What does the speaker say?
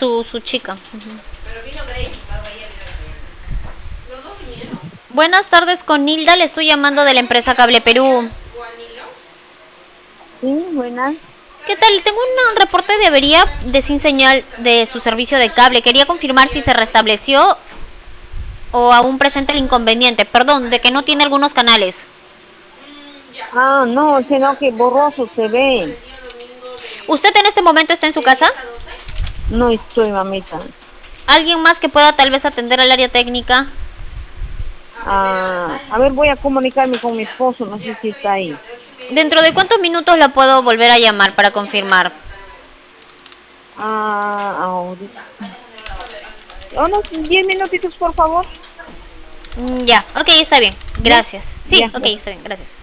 su chica. Buenas tardes, con Nilda, le estoy llamando de la empresa Cable Perú. Sí, buenas. ¿Qué tal? Tengo un reporte de avería de sin señal de su servicio de cable. Quería confirmar si se restableció o aún presenta el inconveniente. Perdón, de que no tiene algunos canales. Ah, no, sino que borroso se ve. ¿Usted en este momento está en su casa? No estoy, mamita. ¿Alguien más que pueda tal vez atender al área técnica? Ah, a ver, voy a comunicarme con mi esposo, no sé si está ahí. ¿Dentro de cuántos minutos la puedo volver a llamar para confirmar? Ahorita. Unos 10 minutitos, por favor. Ya, ok, está bien. ¿Ya? Gracias. Sí, Ya, ok, ya. está bien, gracias.